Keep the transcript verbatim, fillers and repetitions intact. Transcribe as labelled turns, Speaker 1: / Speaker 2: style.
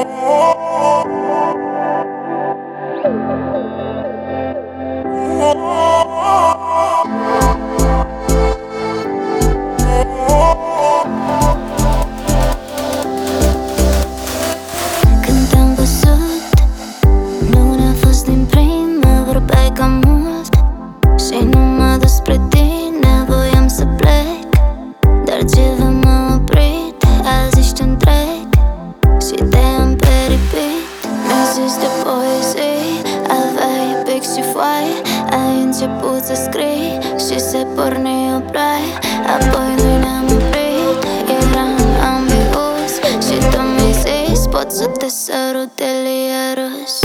Speaker 1: Când te-am văzut, nu ne-a fost din prima, vorbeai cam mult și nu m-a dus spre tine, voiam să plec, dar ceva m-a oprit. Azi ești întreg și te-am peripit. Mi-ai zis de poezii, aveai pic și foaie, ai început să scrii și se porni o ploaie. Apoi noi ne-am oprit, eram ambigus și tu mi-ai zis pot să te sărut delirus.